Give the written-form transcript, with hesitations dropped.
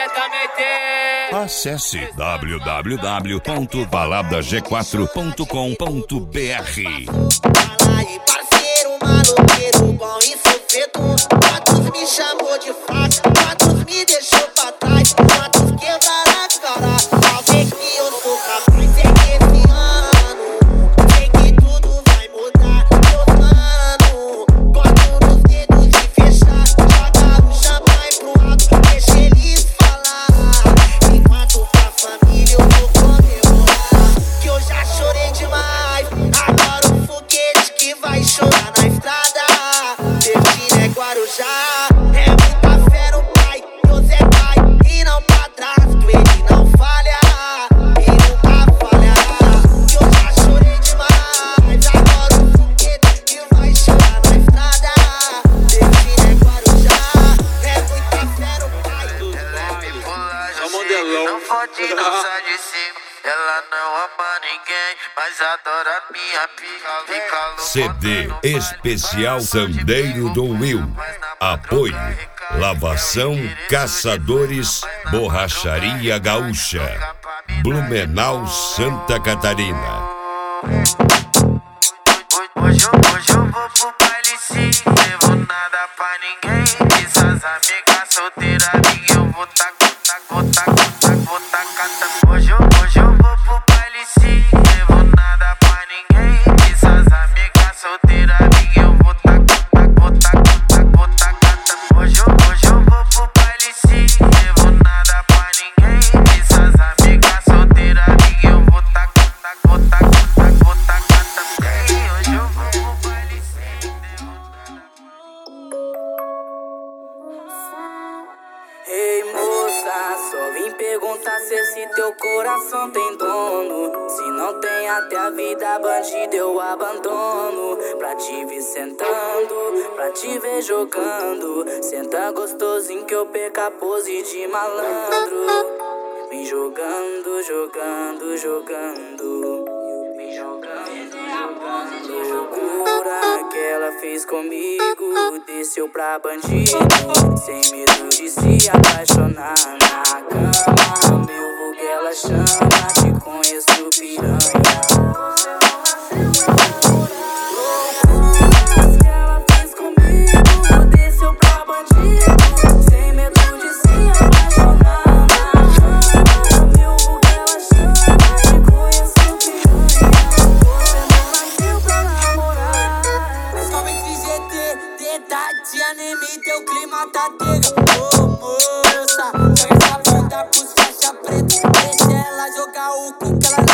tenta meter. Acesse www.baladag4.com.br. Fala aí, parceiro, maloqueiro, bom e sofredor. Quantos me chamou de fraco, quantos me deixou pra trás, quantos quebraram a cara. Só vê que eu sou capaz, é que esse ano sei que tudo vai mudar. Meu mano, corto nos dedos de fechar, joga o champanhe pro alto, deixa eles falar. Enquanto pra família eu vou comemorar, que eu já chorei demais. Agora o foguete que vai chorar na estrada. Destino é Guarujá. É muita fé no pai, Deus é pai e não padrasto. Ele não falha e nunca falhará. Que eu já chorei demais. Agora o foguete que vai chorar na estrada. Destino é Guarujá. É muita fé no pai. Não pode usar de cima. Ela não ama ninguém, mas adora minha pica. CD especial Sandeiro do Will. Apoio Lavação Caçadores Borracharia Gaúcha, Blumenau, Santa Catarina. Hoje eu vou pro baile sim, levo nada pra ninguém. Essas amigas solteiras minhas eu vou tacar. Hoje eu vou pro baile sim, levo nada pra ninguém. Essas amigas solteiras minhas eu vou tacar. Hoje eu vou pro baile sim, levo nada pra ninguém. Essas amigas solteiras minhas eu vou tacar. Hoje eu vou pro baile sim, levo nada. Ei moça, só vim perguntar se esse teu coração tem dono. Se não tem até a vida bandida eu abandono. Pra te ver sentando, pra te ver jogando. Senta gostosinho que eu perca a pose de malandro. Vem jogando, jogando, jogando. Vem jogando, jogando. Loucura que ela fez comigo, desceu pra bandido, sem medo de se apaixonar na cama. Meu vulgo ela chama, te conheço piranha. Loucuras que ela fez comigo, desceu pra bandido, sem medo de se apaixonar na cama. Meu vulgo ela chama, te conheço piranha. Você não nasceu pra namorar. Principalmente GT, verdade, anime, teu clima tá tega. Ô moça, joga essa bunda pros faixa preta. Deixa ela jogar o cu que ela